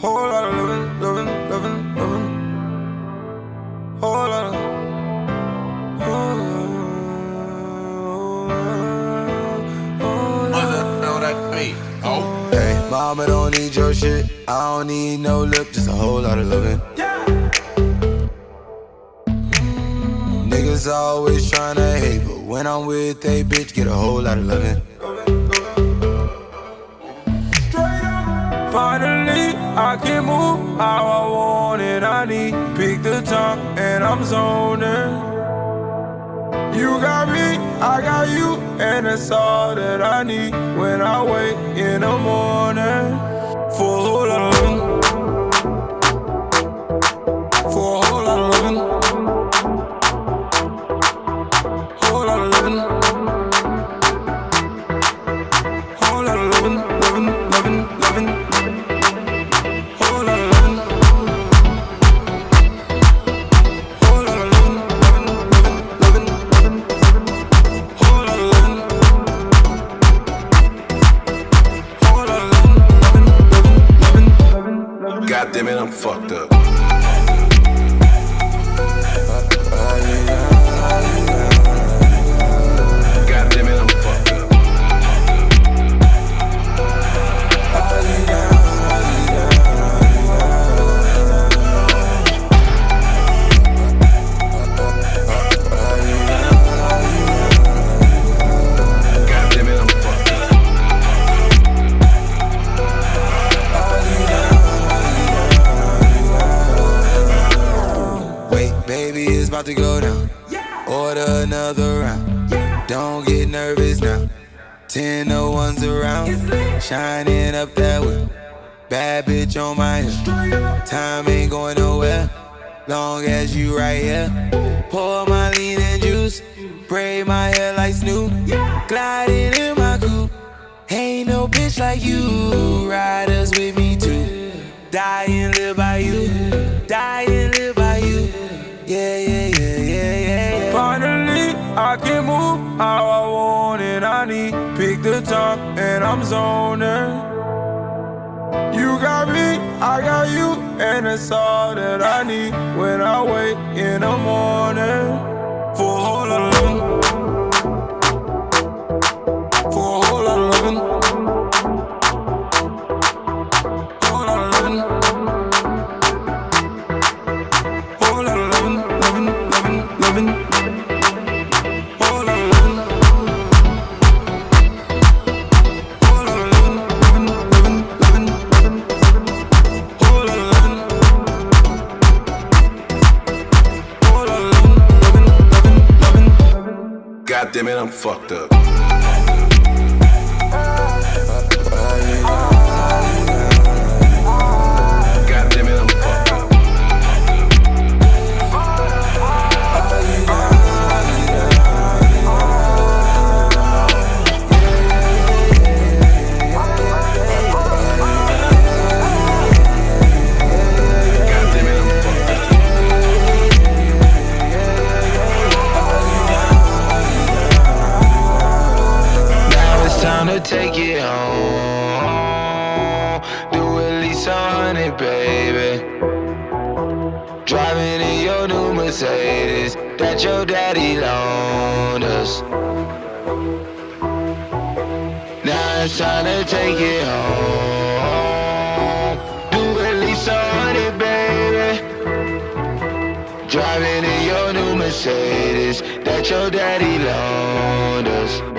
Whole lot of loving, loving, loving, loving. Whole lot of. Know that beat. Oh. Hey, mama don't need your shit. I don't need no lip, just a whole lot of loving. Niggas always tryna hate, but when I'm with a bitch, get a whole lot of loving. Finally, I can move how I want it. I need pick the top and I'm zoning. You got me, I got you, and that's all that I need when I wake in the morning. For a whole lot of loving. For a whole lot of loving. Whole lot of loving. Whole lot of loving, loving, loving, loving. Whole lot of loving. Whole lot of loving, loving, loving, loving. Whole lot of loving. Whole lot of loving, loving, loving, loving. God damn it, I'm fucked up. God damn it, I'm fucked up. God damn it, I'm fucked up. Wait, baby, it's about to go down. Order another round. Don't get nervous now. 10 no ones around. Shining up that whip. Bad bitch on my hip. Time ain't going nowhere. Long as you right here. Pour my lean and juice. Braid my hair like Snoop. Gliding in my coupe. Ain't no bitch like you. Riders with me too. Die and live by you. Die and live by you. Yeah, yeah, yeah, yeah, yeah. Finally, I can move how I want it. I need pick the top and I'm zoning. You got me, I got you, and that's all that I need when I wake in the morning. For a whole lot of loving. For a whole lot of loving. Whole lot of loving. Whole lot of loving, loving, loving, loving. Whole lot of loving. Whole lot of loving, loving, loving, loving. Whole lot of loving. Whole lot of loving, loving, loving, loving. God damn it, I'm fucked up. God damn it, I'm fucked up. God damn it, I'm fucked up. Now it's time to take it home. Do at least 100, baby. Driving in your new Mercedes that your daddy loaned us. Now it's time to take it home. Do at least 100, baby. Driving in your new Mercedes that your daddy loaned us.